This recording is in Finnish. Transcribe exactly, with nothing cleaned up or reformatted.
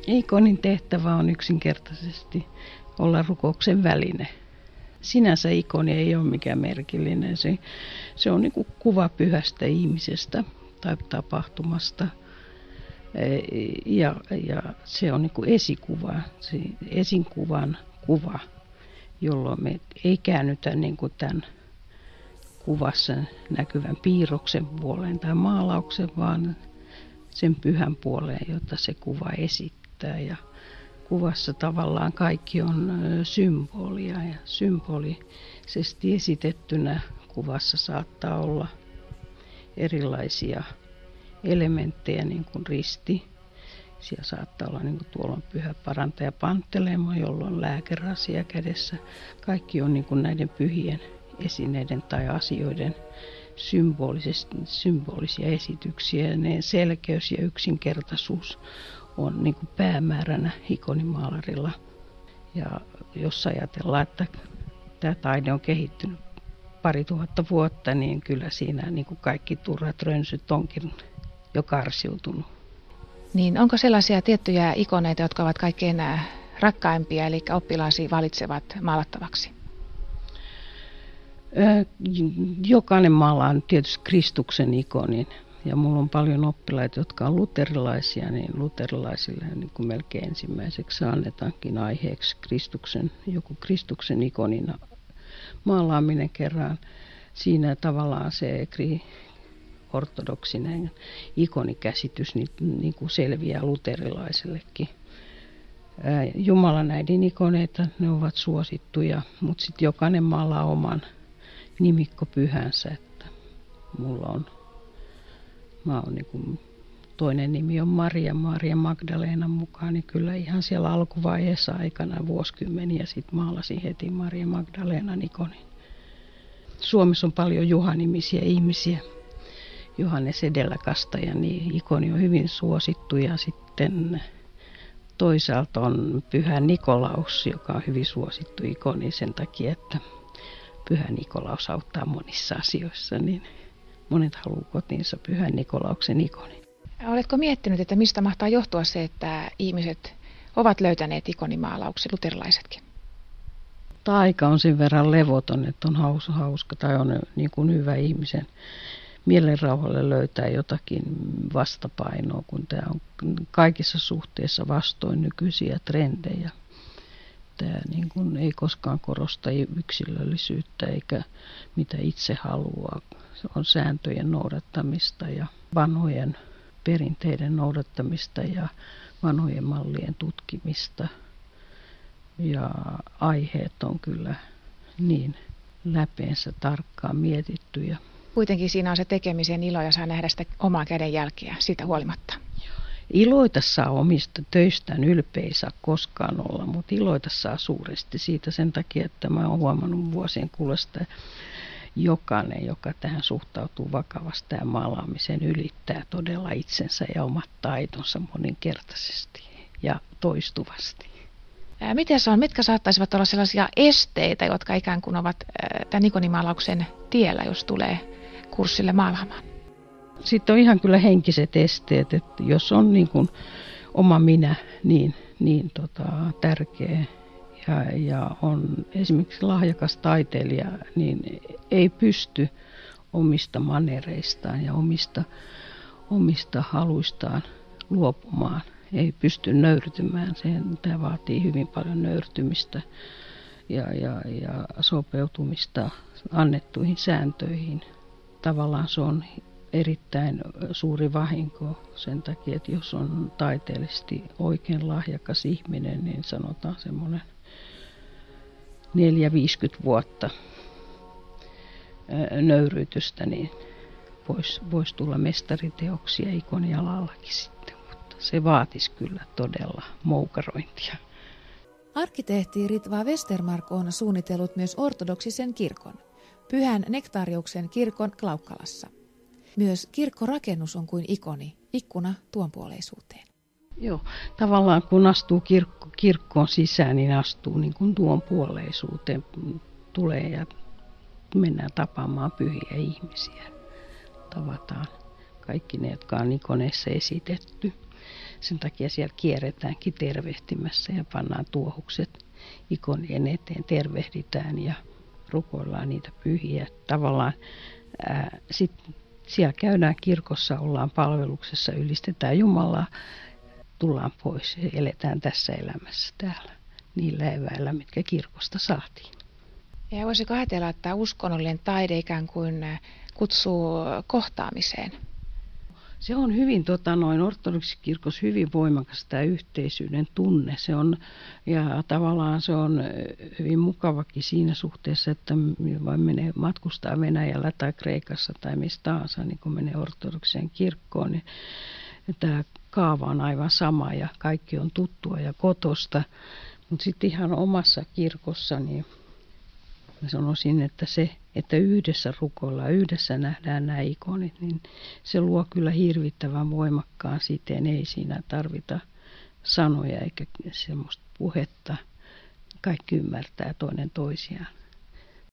Ikonin tehtävä on yksinkertaisesti olla rukouksen väline. Sinänsä ikoni ei ole mikään merkillinen. Se, se on niin kuin kuva pyhästä ihmisestä tai tapahtumasta. Ja, ja se on niin kuin esikuva, se esinkuvan kuva, jolloin me ei käännytä niin kuin tämän kuvassa näkyvän piirroksen puoleen tai maalauksen, vaan sen pyhän puoleen, jota se kuva esittää. Ja kuvassa tavallaan kaikki on symbolia ja symbolisesti esitettynä kuvassa saattaa olla erilaisia elementtejä, niin kuin risti. Siellä saattaa olla, niin kuin tuolla on pyhä parantaja Panteleimo, jolla on lääkerasia kädessä. Kaikki on niin kuin näiden pyhien esineiden tai asioiden symbolisia esityksiä. Ne selkeys ja yksinkertaisuus on niin kuin päämääränä ikonimaalarilla. Ja jos ajatellaan, että tämä taide on kehittynyt pari tuhatta vuotta, niin kyllä siinä niin kuin kaikki turhat rönsyt onkin jo karsiutunut. Niin onko sellaisia tiettyjä ikoneita, jotka ovat kaikkein rakkaimpia, eli oppilaasi valitsevat maalattavaksi? Jokainen maalaa tietysti Kristuksen ikonin. Ja minulla on paljon oppilaita, jotka on luterilaisia, niin luterilaisille niin kuin melkein ensimmäiseksi annetaankin aiheeksi Kristuksen, joku Kristuksen ikonin maalaaminen kerran. Siinä tavallaan se ortodoksinen ikonikäsitys niin, niin kuin selviää luterilaisellekin. Jumalan äidin ikoneita, ne ovat suosittuja, mutta sitten jokainen maalaa oman nimikkopyhänsä, että mulla on Mä oon niin kuin, toinen nimi on Maria, Maria Magdalenan mukaan, niin kyllä ihan siellä alkuvaiheessa aikana vuosikymmeniä sitten maalasin heti Maria Magdalenan ikonin. Suomessa on paljon Juha-nimisiä ihmisiä. Johannes Edelläkastaja, niin ikoni on hyvin suosittu ja sitten toisaalta on Pyhä Nikolaus, joka on hyvin suosittu ikoni sen takia, että Pyhä Nikolaus auttaa monissa asioissa, niin monet haluaa kotiinsa Pyhän Nikolauksen ikonin. Oletko miettinyt, että mistä mahtaa johtua se, että ihmiset ovat löytäneet ikonimaalauksen, luterilaisetkin? Aika on sen verran levoton, että on hauska, hauska tai on niin kuin hyvä ihmisen mielenrauhalle löytää jotakin vastapainoa, kun tämä on kaikissa suhteissa vastoin nykyisiä trendejä. Tämä niin kuin ei koskaan korosta yksilöllisyyttä eikä mitä itse haluaa. Se on sääntöjen noudattamista ja vanhojen perinteiden noudattamista ja vanhojen mallien tutkimista. Ja aiheet on kyllä niin läpeensä tarkkaan mietittyjä. Kuitenkin siinä on se tekemisen ilo ja saa nähdä sitä omaa kädenjälkeä siitä huolimatta. Iloita saa omista töistään, ylpeä ei saa koskaan olla, mutta iloita saa suuresti siitä sen takia, että mä oon huomannut vuosien kulusta, jokainen, joka tähän suhtautuu vakavasti ja maalaamiseen, ylittää todella itsensä ja omat taitonsa moninkertaisesti ja toistuvasti. Miten se on? Mitkä saattaisivat olla sellaisia esteitä, jotka ikään kuin ovat tämän ikonimaalauksen tiellä, jos tulee kurssille maalaamaan? Sitten on ihan kyllä henkiset esteet, että jos on niin kuin oma minä niin, niin tota, tärkeä ja, ja on esimerkiksi lahjakas taiteilija, niin ei pysty omista manereistaan ja omista, omista haluistaan luopumaan. Ei pysty nöyrtymään. Tämä vaatii hyvin paljon nöyrtymistä ja, ja, ja sopeutumista annettuihin sääntöihin. Tavallaan se on erittäin suuri vahinko sen takia, että jos on taiteellisesti oikein lahjakas ihminen, niin sanotaan semmoinen neljä viisikymmentä vuotta nöyryytystä, niin voisi vois tulla mestariteoksia ikonialallakin sitten, mutta se vaatisi kyllä todella moukarointia. Arkkitehti Ritva Westermark on suunnitellut myös ortodoksisen kirkon, Pyhän Nektariuksen kirkon Klaukkalassa. Myös kirkkorakennus on kuin ikoni, ikkuna tuonpuoleisuuteen. Joo, tavallaan kun astuu kirkko, kirkkoon sisään, niin astuu niin kuin tuonpuoleisuuteen, tulee ja mennään tapaamaan pyhiä ihmisiä. Tavataan kaikki ne, jotka on ikoneissa esitetty. sen takia siellä kierretäänkin tervehtimässä ja pannaan tuohukset ikonien eteen, tervehditään ja rukoillaan niitä pyhiä. Tavallaan ää, sit siellä käydään kirkossa, ollaan palveluksessa, ylistetään Jumalaa, tullaan pois ja eletään tässä elämässä täällä niillä eväillä, mitkä kirkosta saatiin. Ja voisiko ajatella, että uskonnollinen taide ikään kuin kutsuu kohtaamiseen? Se on hyvin tota, noin ortodoksikirkossa hyvin voimakas tämä yhteisyyden tunne. Se on, ja tavallaan se on hyvin mukavakin siinä suhteessa, että vain menee matkustaa Venäjällä tai Kreikassa tai mistä tahansa, niin kun menee ortodokseen kirkkoon, niin tämä kaava on aivan sama ja kaikki on tuttua ja kotosta. Mutta sitten ihan omassa kirkossa, niin mä sanoisin, että se, että yhdessä rukoillaan, yhdessä nähdään nämä ikonit, niin se luo kyllä hirvittävän voimakkaan siteen. Ei siinä tarvita sanoja eikä semmoista puhetta. Kaikki ymmärtää toinen toisiaan.